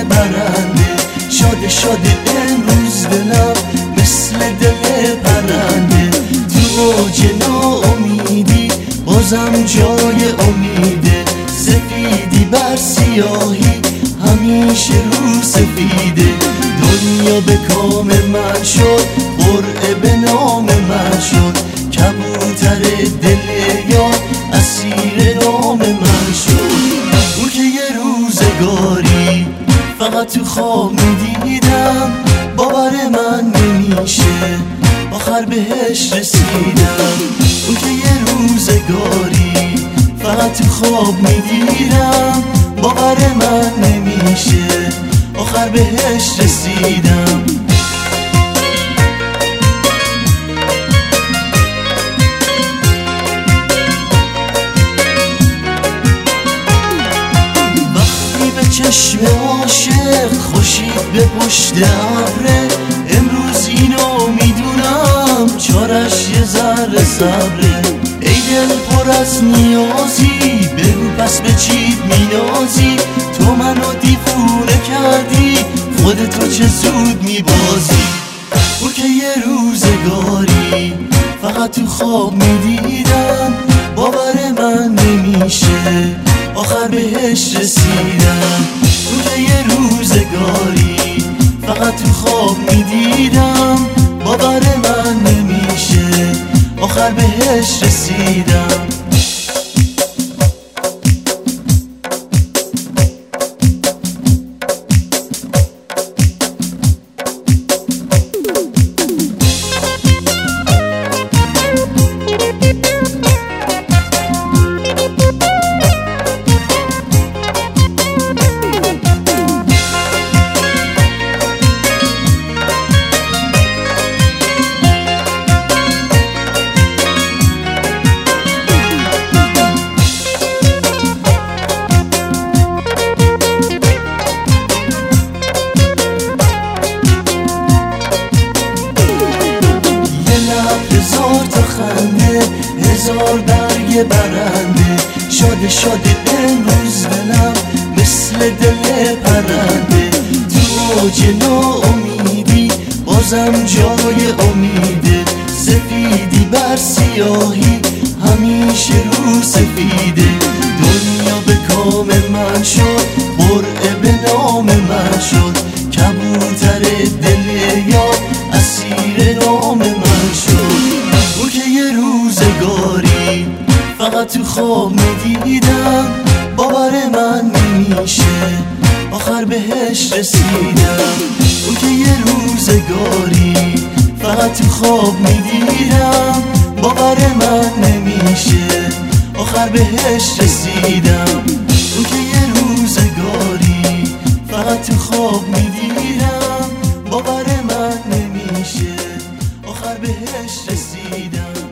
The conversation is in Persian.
برنده، شاده شاده امروز دلم مثل دل پرنده. تو اوج ناامیدی بازم جای امیده، سفیدی بر سیاهی همیشه رو سفیده. دنیا به کام من شد، قرعه به نام من شد، کبوتر دل یار اسیر نام من شد. اون که یه روزگاری فقط تو خواب میدیدم، باور من نمیشه آخر بهش رسیدم. اون که یه روزگاری فقط تو خواب میدیدم، باور من نمیشه آخر بهش رسیدم. وقتی به چشم عاشق خورشید به پشت ابره، امروز اینو میدونم چارش یه ذره صبره. ای دل پر از نیازی، بگو پس به چی مینازی؟ تو منو دیوونه کردی، خودتو چه زود میبازی. اون که یه روزگاری فقط تو خواب میدیدم، باور من نمیشه آخر بهش رسیدم. اون که یه روزگاری فقط تو خواب میدیدم، باور من نمیشه آخر بهش رسیدم. هزار تا خنده، هزار برگ برنده، شاده شاده امروز دلم مثل دل پرنده. تو اوج ناامیدی بازم جای امیده، سفیدی بر سیاهی همیشه رو سفیده. دنیا به کام من شد، قرعه به نام من شد، کبوتر دل یار اسیر نام من شد. اون که یه روزگاری فقط تو خواب میدیدم، باور من نمیشه آخر بهش رسیدم. اون که یه روزگاری فقط تو خواب میدیدم، باور من نمیشه آخر بهش رسیدم. اون که یه روزگاری فقط تو خواب میدیدم، باور من نمیشه آخر بهش رسیدم.